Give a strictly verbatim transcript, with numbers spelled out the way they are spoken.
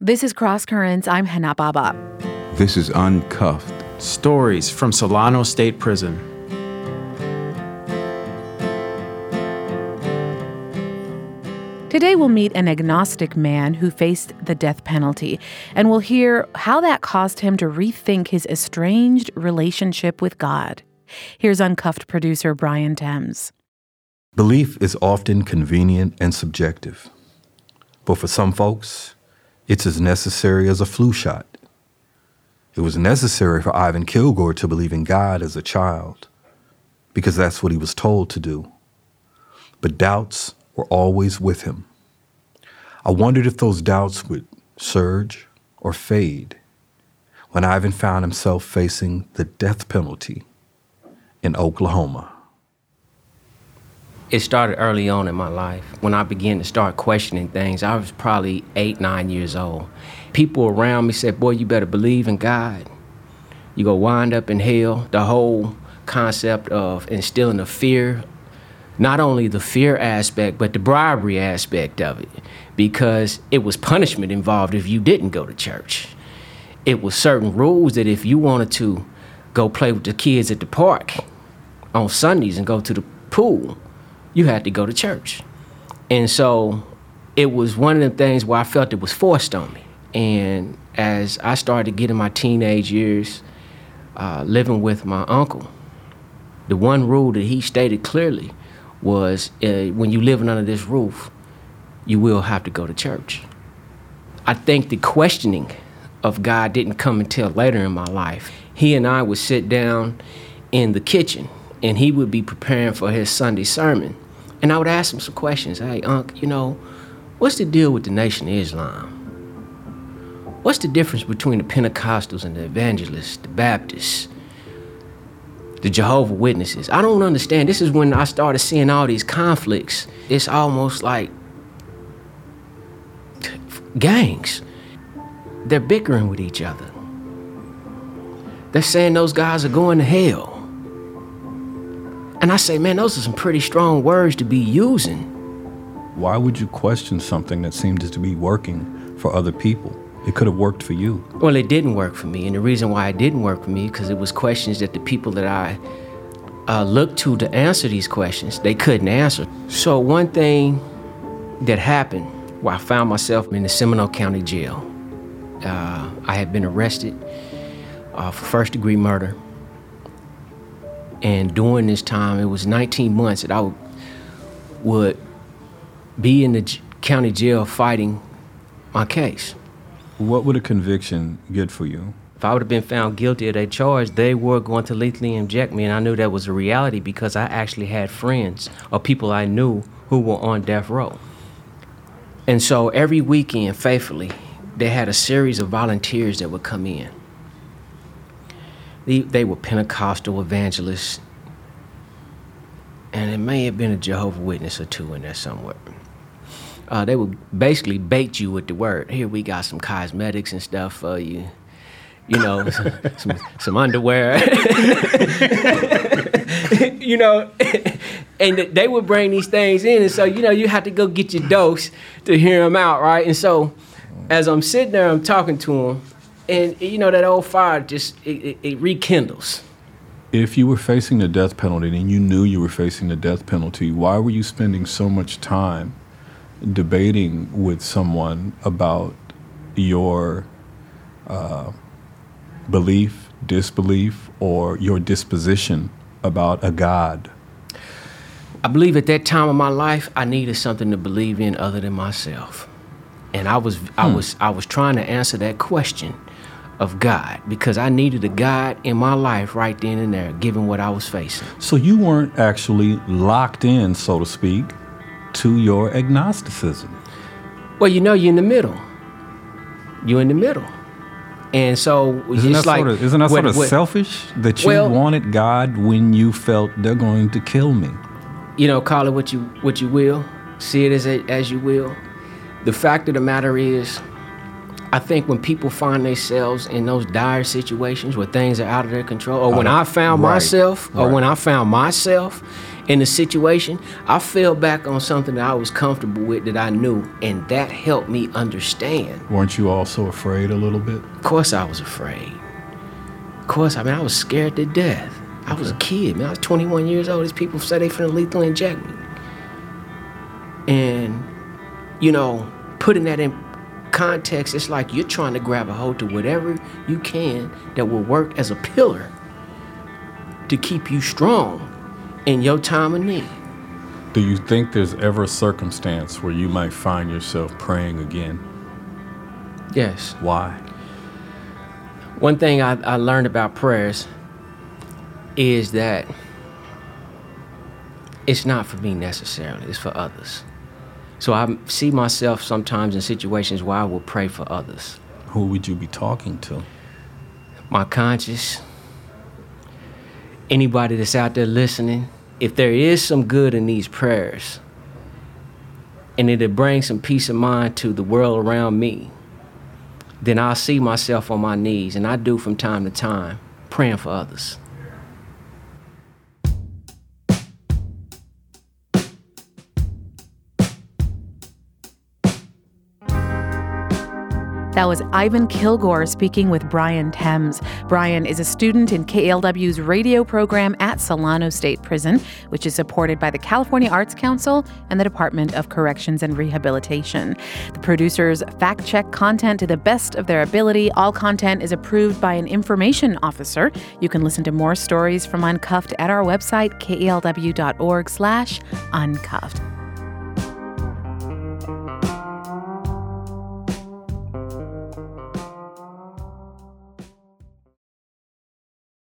This is Cross Currents. I'm Hana Baba. This is Uncuffed. Stories from Solano State Prison. Today we'll meet an agnostic man who faced the death penalty, and we'll hear how that caused him to rethink his estranged relationship with God. Here's Uncuffed producer Brian Thames. Belief is often convenient and subjective, but for some folks, it's as necessary as a flu shot. It was necessary for Ivan Kilgore to believe in God as a child, because that's what he was told to do. But doubts were always with him. I wondered if those doubts would surge or fade when Ivan found himself facing the death penalty in Oklahoma. It started early on in my life. When I began to start questioning things, I was probably eight, nine years old. People around me said, boy, you better believe in God. You're going to wind up in hell. The whole concept of instilling the fear, not only the fear aspect, but the bribery aspect of it, because it was punishment involved if you didn't go to church. It was certain rules that if you wanted to go play with the kids at the park on Sundays and go to the pool, you had to go to church. And so it was one of them things where I felt it was forced on me. And as I started to get in my teenage years, uh, living with my uncle, the one rule that he stated clearly was uh, when you living under this roof, you will have to go to church. I think the questioning of God didn't come until later in my life. He and I would sit down in the kitchen and he would be preparing for his Sunday sermon. And I would ask him some questions. Hey, Unc, you know, what's the deal with the Nation of Islam? What's the difference between the Pentecostals and the Evangelists, the Baptists, the Jehovah's Witnesses? I don't understand. This is when I started seeing all these conflicts. It's almost like gangs. They're bickering with each other. They're saying those guys are going to hell. And I say, man, those are some pretty strong words to be using. Why would you question something that seemed to be working for other people? It could have worked for you. Well, it didn't work for me. And the reason why it didn't work for me, because it was questions that the people that I uh, looked to to answer these questions, they couldn't answer. So one thing that happened, where I found myself in the Seminole County Jail. Uh, I had been arrested uh, for first degree murder. And during this time, it was nineteen months that I would, would be in the j- county jail fighting my case. What would a conviction get for you? If I would have been found guilty of that charge, they were going to lethally inject me, and I knew that was a reality because I actually had friends or people I knew who were on death row. And so every weekend, faithfully, they had a series of volunteers that would come in. They, they were Pentecostal evangelists, and it may have been a Jehovah's Witness or two in there somewhere. Uh, they would basically bait you with the word. Here, we got some cosmetics and stuff for you. You know, some, some, some underwear. You know, and they would bring these things in, and so, you know, you have to go get your dose to hear them out, right? And so as I'm sitting there, I'm talking to them, and, you know, that old fire just, it, it, it rekindles. If you were facing the death penalty and you knew you were facing the death penalty, why were you spending so much time debating with someone about your uh, belief, disbelief, or your disposition about a God? I believe at that time of my life, I needed something to believe in other than myself. And I was, hmm. I was, I was trying to answer that question of God, because I needed a God in my life right then and there, given what I was facing. So you weren't actually locked in, so to speak, to your agnosticism. Well, you know, you're in the middle. You're in the middle. And so isn't it's that like... Sort of, isn't that what, sort of what, selfish that you well, wanted God when you felt they're going to kill me? You know, call it what you what you will. See it as, a, as you will. The fact of the matter is, I think when people find themselves in those dire situations where things are out of their control, or when I found right, myself, or right. when I found myself in the situation, I fell back on something that I was comfortable with, that I knew, and that helped me understand. Weren't you also afraid a little bit? Of course I was afraid. Of course, I mean, I was scared to death. I was a kid, man. I was twenty-one years old. These people said they finna lethal inject me. And, you know, putting that in context, it's like you're trying to grab a hold to whatever you can that will work as a pillar to keep you strong in your time of need. Do you think there's ever a circumstance where you might find yourself praying again? Yes. Why? One thing I, I learned about prayers is that it's not for me necessarily, it's for others. So I see myself sometimes in situations where I will pray for others. Who would you be talking to? My conscience, anybody that's out there listening. If there is some good in these prayers, and it'll bring some peace of mind to the world around me, then I'll see myself on my knees, and I do from time to time, praying for others. That was Ivan Kilgore speaking with Brian Thames. Brian is a student in K A L W's radio program at Solano State Prison, which is supported by the California Arts Council and the Department of Corrections and Rehabilitation. The producers fact-check content to the best of their ability. All content is approved by an information officer. You can listen to more stories from Uncuffed at our website, K A L W dot org slash uncuffed.